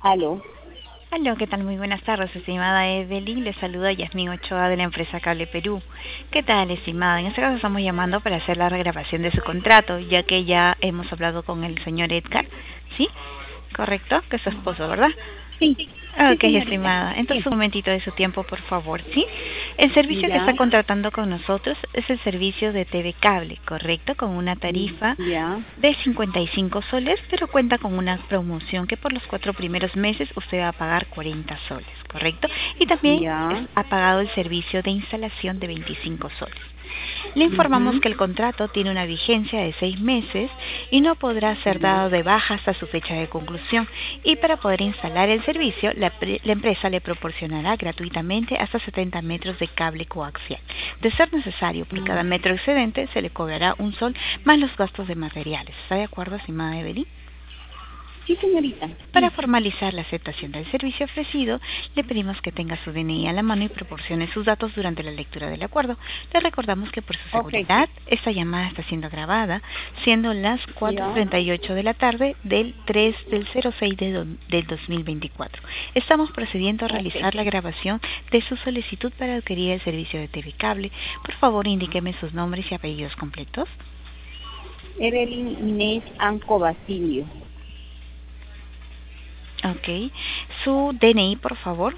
Aló. Aló, ¿qué tal? Muy buenas tardes, estimada Evelyn. Le saluda Yasmín Ochoa de la empresa Cable Perú. ¿Qué tal, estimada? En este caso estamos llamando para hacer la regrabación de su contrato, ya que ya hemos hablado con el señor Edgar, ¿sí? Correcto, que es su esposo, ¿verdad? Sí, sí, Ok, señorita. estimada. Entonces, Sí, un momentito de su tiempo, por favor, ¿sí? El servicio que está ya, contratando con nosotros es el servicio de TV Cable, ¿correcto? Con una tarifa ya, de 55 soles, pero cuenta con una promoción que por los 4 primeros meses usted va a pagar 40 soles, ¿correcto? Y también ya. ha pagado el servicio de instalación de 25 soles. Le informamos Ujú. que el contrato tiene una vigencia de 6 meses y no podrá ser Ya. dado de baja hasta su fecha de conclusión. Y para poder instalar el servicio, la empresa le proporcionará gratuitamente hasta 70 metros de cable coaxial. De ser necesario, por cada metro excedente se le cobrará un sol más los gastos de materiales. ¿Está de acuerdo, estimada Evelyn? Sí, señorita. Para Sí. formalizar la aceptación del servicio ofrecido, le pedimos que tenga su DNI a la mano y proporcione sus datos durante la lectura del acuerdo. Le recordamos que por su Ok. seguridad, esta llamada está siendo grabada, siendo las Ya. 4:38 de la tarde del 3 del 06 del 2024. Estamos procediendo a Ok. realizar la grabación de su solicitud para adquirir el servicio de TV Cable. Por favor, indíqueme sus nombres y apellidos completos. Evelyn Inés Anco Basilio. Ok. Su DNI, por favor.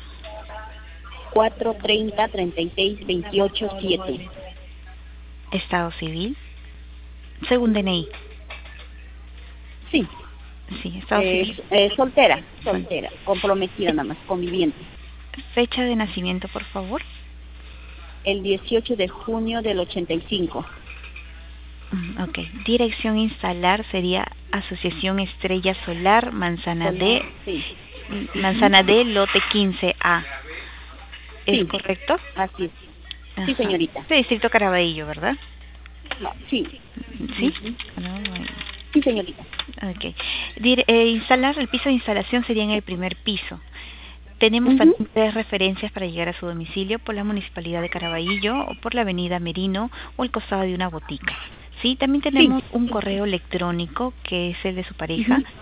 430-36-28-7. Estado civil. Según DNI. Sí. Sí, estado civil. Soltera. Sol. Soltera. Comprometida nada más. Conviviente. Fecha de nacimiento, por favor. El 18 de junio del 85. Ok. Dirección instalar sería Asociación Estrella Solar, Sí. Ujú. Manzana D, lote 15A. ¿Es Sí. correcto? Así es. Sí, Ajá. señorita. De Distrito Caraballo, ¿verdad? Sí. Sí. Ujú. Caraballo. Sí, señorita. Ok. Instalar, el piso de instalación sería en el primer piso. Tenemos Ujú. también 3 referencias para llegar a su domicilio por la Municipalidad de Caraballo o por la Avenida Merino o el costado de una botica. Sí, también Sí. tenemos un correo electrónico que es el de su pareja, Ujú.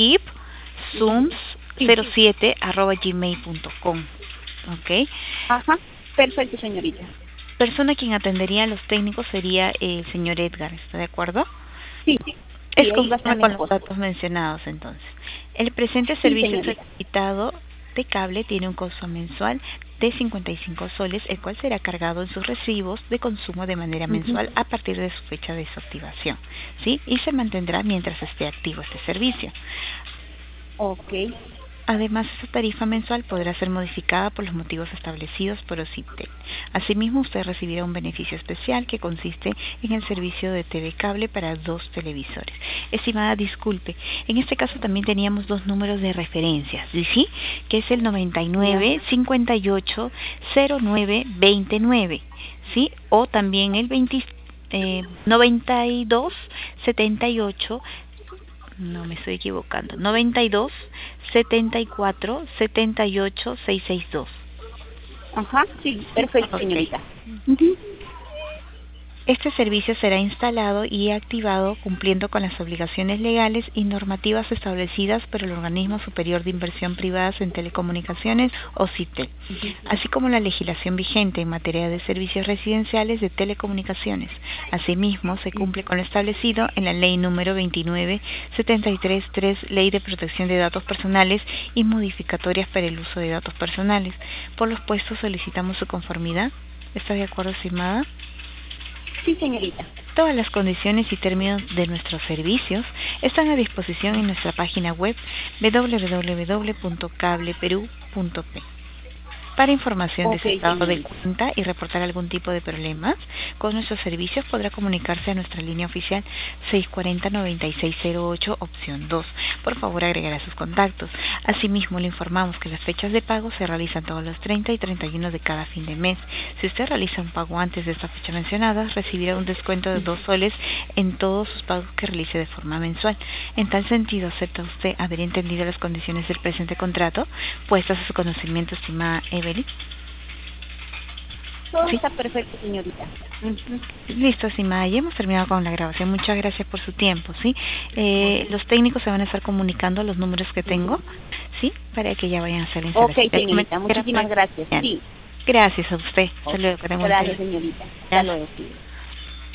Sí. keepzooms07@gmail.com. ¿Ok? Ajá. Perfecto, señorita. Persona quien atendería a los técnicos sería el señor Edgar, ¿está de acuerdo? Sí. Es Sí, ahí va a conforme estar mi con los esposo. datos mencionados entonces. El presente Sí, servicio señorita. solicitado de cable tiene un costo mensual de 55 soles, el cual será cargado en sus recibos de consumo de manera Ujú. mensual a partir de su fecha de su activación, ¿sí? Y se mantendrá mientras esté activo este servicio. Ok. Además, esta tarifa mensual podrá ser modificada por los motivos establecidos por OCIPTEL. Asimismo, usted recibirá un beneficio especial que consiste en el servicio de TV Cable para 2 televisores. Estimada, disculpe, en este caso también teníamos 2 números de referencias, ¿sí? Que es el Ya. 99 58 09 29, ¿sí? O también el 92 78, no me estoy equivocando, 92 74 78 662. Ajá. Sí. ¿Sí? Perfecto, Ok. señorita. Ujú. Este servicio será instalado y activado cumpliendo con las obligaciones legales y normativas establecidas por el Organismo Superior de Inversión Privadas en Telecomunicaciones o CITEL, Ujú. así como la legislación vigente en materia de servicios residenciales de telecomunicaciones. Asimismo, se cumple con lo establecido en la Ley número 29.733, Ley de Protección de Datos Personales y modificatorias para el uso de datos personales. Por lo expuesto, solicitamos su conformidad. ¿Está de acuerdo, estimada? Sí, señorita. Todas las condiciones y términos de nuestros servicios están a disposición en nuestra página web www.cableperú.p. Para información de Ok, su estado de señorita. cuenta y reportar algún tipo de problemas con nuestros servicios, podrá comunicarse a nuestra línea oficial 640-9608, opción 2. Por favor, agregar a sus contactos. Asimismo, le informamos que las fechas de pago se realizan todos los 30 y 31 de cada fin de mes. Si usted realiza un pago antes de esta fecha mencionada, recibirá un descuento de 2 soles en todos sus pagos que realice de forma mensual. En tal sentido, ¿acepta usted haber entendido las condiciones del presente contrato puestas a su conocimiento, estimada Evelyn? Todo Sí. está perfecto, señorita. Ujú. Listo, estimada, ya hemos terminado con la grabación. Muchas gracias por su tiempo, ¿sí? Ok. Los técnicos se van a estar comunicando a los números que tengo, ¿sí? Para que ya vayan a hacer la Ok, instalación. señorita, muchísimas gracias. Sí, Gracias a usted. Hasta luego. gracias, señorita. Hasta luego. Sí.